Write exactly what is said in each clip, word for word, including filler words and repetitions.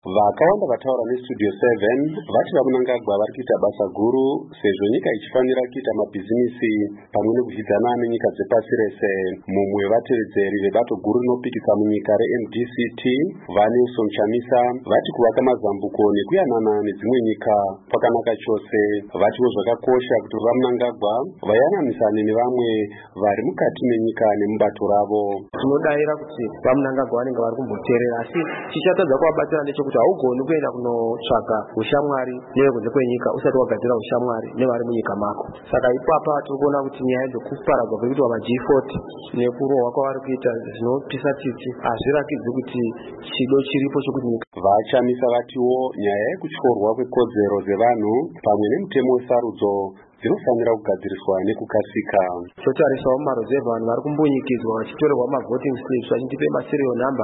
Vakawanda vataura nestudio seven vati vamunangagwa vari kuita basa guru sezvo nyika ichifanira kuita mabhizinisi pamwe nekudyidzana nenyika dzepasi rese. Mumwe wevatevedzeri vebato guru rinopikisa munyika reM D C T vaNelson Chamisa vati kuvaka mazambuko nekuyanana nedzimwe nyika kwakanaka chose. Vatiwo zvakakosha kuti vamunangagwa vayananisane nevamwe vari mukati menyika nemubato ravo. Tinodaira kuti vamunangagwa vanenge vari kumboteerera, asi chichatadza kuvabatsira ndechekuti haugoni kuenda kunotsvaga ushamwari nevekunze kwenyika usati wagadzira ushamwari nevari munyika mako. Saka ipapa tiri kuona kuti nyaya dzekuparadzwa kwekuitwa ma G forty nekurohwa kwavari kuita zvinopisa tsitsi hazvirakidzi kuti chido chiripo chokuti nyika. VaChamisa vatiwo nyaya yekutyorwa kwekodzero dzevanhu pamwe nemutemo wesarudzo dzinofanira kugadziriswa nekukasika. Totarisawo mumaruzevha vanhu vari kumbunyikidzwa vachitorerwa mavoting slips vachitipe maserial number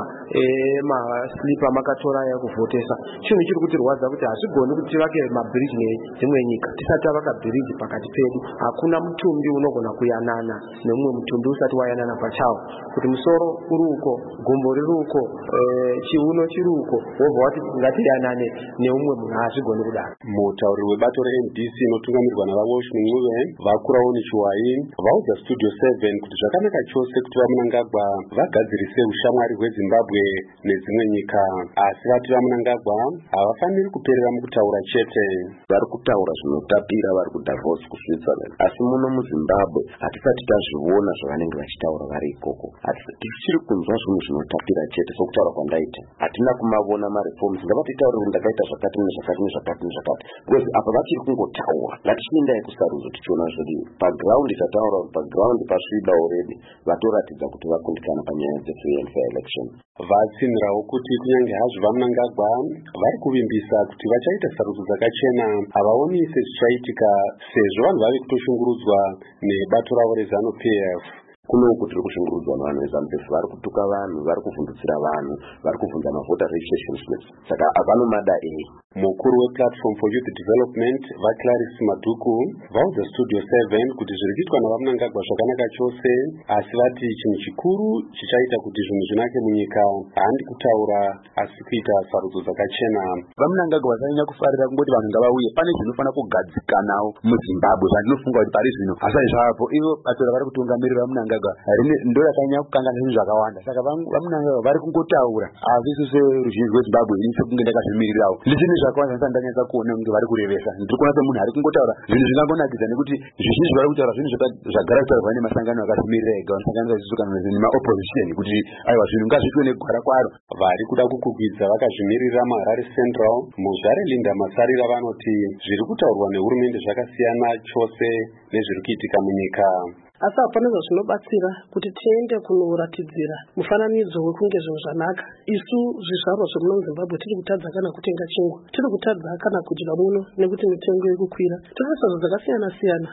emaslip amakatora aya kuvhotesa. Chinhu chiri kutirwadza kuti hazvigoni kuti tivake mabhiriji nedzimwe nyika tisati tavaka bhiriji pakati pedu. Hakuna mutumbi unogona kuyanana nemumwe mutumbi usati wayanana pachawo, kuti musoro uri uko, gumbo riri uko, chiuno chiri uko, wobva wati ngatiyanane neumwe munhu. Hazvigoni kudaro. Mutauriri webato reM D C inotungamirirwa navaWalsh Ming'uve vakurawo nechiwai vaudza studio seven kuti zvakanaka chose kuti vamunangagwa vagadzirise ushamwari hweZimbabwe nedzimwe nyika, asi vati vamunangagwa havafaniri kuperera mukutaura chete. Vari kutaura zvinotapira vari kuDavos kuSwitzerland, asi muno muZimbabwe hatisati tazviona zvavanenge vachitaura vari ikoko. Tichiri kunzwa zvinhu zvinotapira chete sokutaura kwandaita. Hatina kumavona mareforms. Ngavatitaure kuti ndakaita zvakati nezvakati nezvakati nezvakati, because apa vachiri kungotaura. Ngatichiendai kusarudzo tichiona kuti paground tataura kuti paground pasvida already vatoratidza kuti vakundikana panyaya dzefree and fair election. Vatsinirawo kuti kunyange hazvo vamunangagwa vari kuvimbisa kuti vachaita sarudzo dzakachena, havaoni sezvichaitika sezvo vanhu vave kutoshungurudzwa nebato ravo reZanu P F. Kuno kuti kushungurudzwa navanhu veZanu P F vari kutuka vanhu, vari kuvhundutsira vanhu, vari kuvhunza mavoter registration slips. Saka avanomada ei. Mukuru wePlatform for Youth Development vaClarisse Maduku vaudza studio seven kuti zviri kuitwa navamunangagwa zvakanaka chose, asi vati chinhu chikuru chichaita kuti zvinhu zvinake munyika handi kutaura asi kuita sarudzo dzakachena. Vamunangagwa vasanyanya kufarira kungoti vanhu ngavauye. Pane zvinofanira kugadzikanawo muZimbabwe zvandinofunga kuti pari zvino hasai zvapo. Ivo bato ravari kutungamirira vamunangagwa ndo rakanyanya kukangana zvinhu zvakawanda. Saka vamunangagwa vari kungotaura hazvisi seruzhinji rweZimbabwe ini sekunge ndakazvimirirawo. Ndichinhu zvakawanda ndandanyatsa kuona kuti vari kurevesa. Ndiri kuona semunhu ari kungotaura zvinhu zvingangonakidza nekuti zvizhinji vari kutaura zvinhu zvagara kutaurwa nemasangano akazvimirira ega, masangano akazvitsukana nemaopposition kuti aiwa zvinhu ngazviitwe nekugara kwaro. Vari kuda kukwikwidzwa vakazvimirira muHarare Central muzvare Linda Masarira vanoti zviri kutaurwa nehurumende zvakasiyana chose nezviri kuitika munyika. Asi hapana zvinobatsira kuti tiende kunoratidzira mufananidzo wekunge zvinhu zvanaka. Isu zvizvarwa zvemuno muZimbabwe tiri kutadza kana kutenga chingwa, tiri kutadza kana kudya muno nekuti mitengo yekukwira. Tiri kuita zvakasiyana siyana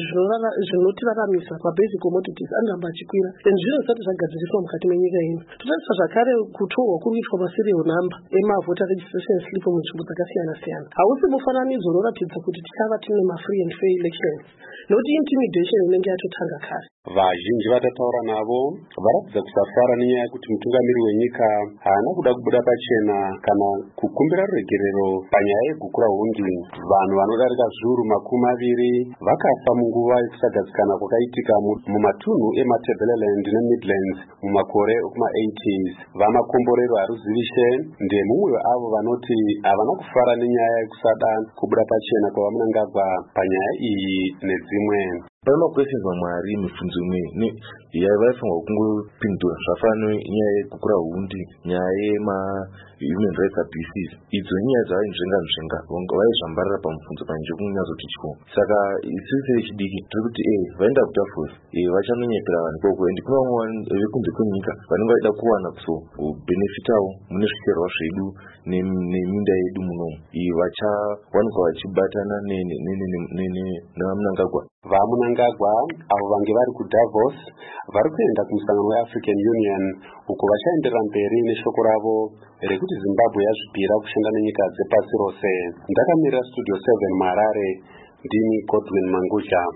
zvinotiraramisa pabasic commodities anoramba achikwira, and zviro zvisati zvagadziriswa mukati menyika ino. Totarisa zvakare kutorwa kuri kuitwa maserial number emavoter registration slip munzvimbo dzakasiyana siyana. Hausi mufananidzo unoratidza kuti tichava tine ma-free and fair elections, nokuti intimidation inenge yatotanga. Vazhinji vatataura navo varatidza kusafara nenyaya yekuti mutungamiri wenyika haana kuda kubuda pachena kana kukumbira ruregerero panyaya yegukura hundi. Vanhu vanodarika zviuru makumi maviri vakafa munguva yekusagadzikana kwakaitika mumatunhu eMatabeleland neMidlands mumakore ekuma-eighties. Vamakomborero haruzivishe ndemumwe weavo vanoti havana kufara nenyaya yekusada kubuda pachena kwavamunangagwa panyaya iyi nedzimwe. Pane makwestions mamwe ari mibvunzo imwe yavaifanirwa kungopindura zvafana nyaya yekukura hundi, nyaya yema human rights abuses. Idzo nyaya dzavainzvenga nzvenga vaizvambarira pamubvunzo panze kunyatsoti chiko. Saka isusu vechidiki tiri kuti eh vaenda kuDavos vachanonyepera vanhu koko, and kuna vamwe vekunze kwenyika vanenge vaida kuwana kuso benefitawo mune zvicherwa zvedu neminda yedu munomu, vachawanikwa vachibatana nevamunangagwa. Vamunangagwa avo vange vari kuDavos vari kuenda kumusangano weAfrican Union uko vachaenderera mberi neshoko ravo rekuti Zimbabwe yazvipira kushanda nenyika dzepasi rose. Ndakamirira studio seven muHarare, ndini Godwin Mangudya.